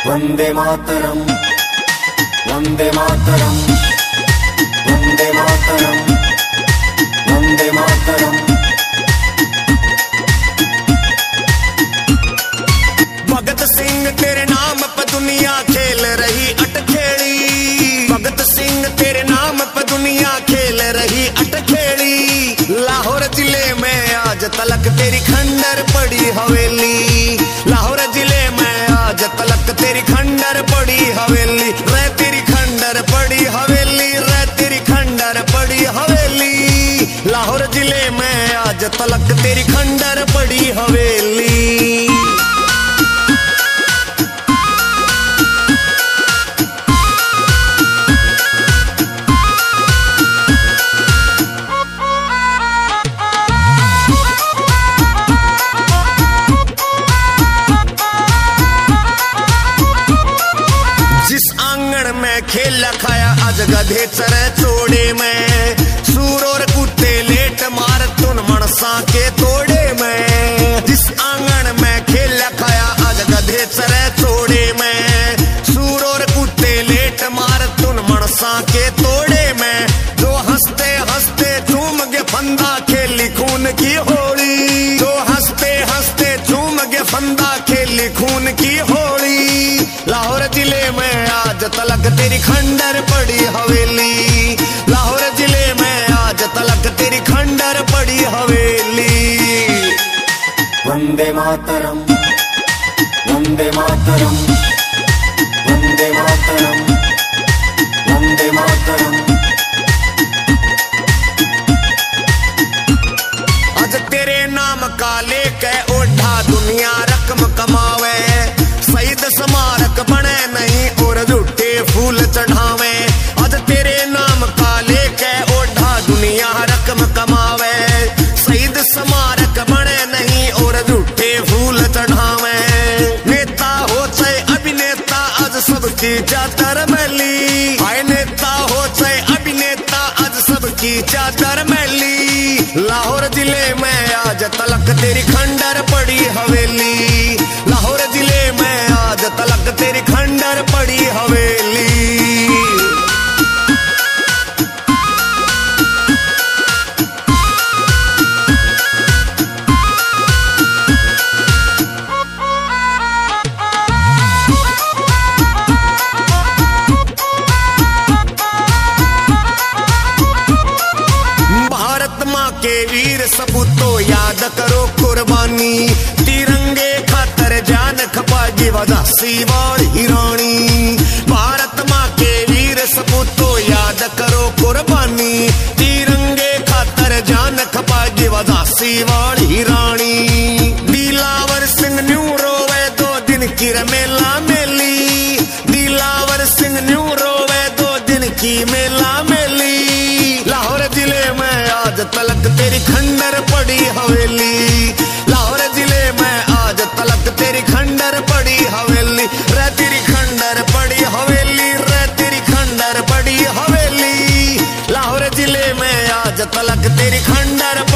वंदे मातरम, वंदे मातरम, वंदे मातरम, वंदे मातरम। भगत सिंह तेरे नाम पे दुनिया खेल रही अटखेली। भगत सिंह तेरे नाम पे दुनिया खेल रही अटखेली। लाहौर जिले में आज तलक तेरी खंडर पड़ी हवेली। लाहौर जिले में आज तलक तेरी खंडर पड़ी हवेली। रे तेरी खंडर पड़ी हवेली, रे तेरी खंडर पड़ी हवेली। लाहौर जिले में आज तलक तेरी खंडर पड़ी हवेली। खेला खाया आज गधे चरे चोड़े में। सूर और कुत्ते लेट मार तुन मनसा के तोड़े में। जिस आंगन में खेला खाया आज गधे चरे चोड़े में। सूर और कुत्ते लेट मार तुन मनसा के तोड़े में। जो हंसते हंसते झूम के फंदा खेली खून की होली। जो हंसते हंसते झूम के फंदा खेली खून की होली। लाहौर जिले में आज तलक तेरी खंडर पड़ी हवेली। लाहौर जिले में आज तलक तेरी खंडर पड़ी हवेली। वंदे मातरम, वंदे मातरम, वंदे मातरम, वंदे मातरम। आज तेरे नाम का लेके ओढ़ा दुनिया रकम कमावे। शहीद स्मारक बने नहीं और झूठे फूल चढ़ावे। आज तेरे नाम का लेके ओढ़ा दुनिया रकम कमावे। शहीद स्मारक बने नहीं और झूठे फूल चढ़ावे। नेता हो चाहे अभिनेता आज सबकी चादर मैली। आए नेता हो चाहे अभिनेता आज सबकी चादर मैली। लाहौर जिले में आज तलक तेरी खंडर पड़ी हवेली। लाहौर जिले में आज तलक तेरी खंडर पड़ी हवेली। भारत माँ के वीर सपूतों याद करो कुर्बानी। तिरंगे खातर जान खपागी वजासी वाली रानी। भारत माँ के वीर सपूतों याद करो कुर्बानी। तिरंगे खातर जान खपागी वजासी वाली रानी। दिलावर सिंह न्यू रोवे 2 दिन की मेला मेली। दिलावर सिंह न्यू रोवे 2 दिन की मेला मेली। लाहौर जिले में आज तलक तेरी खंडर पड़ी हवेली। लाहौर जिले में आज तलक तेरी खंडर पड़ी हवेली। रे तेरी खंडर पड़ी हवेली, रे तेरी खंडर पड़ी हवेली। लाहौर जिले में आज तलक तेरी खंडर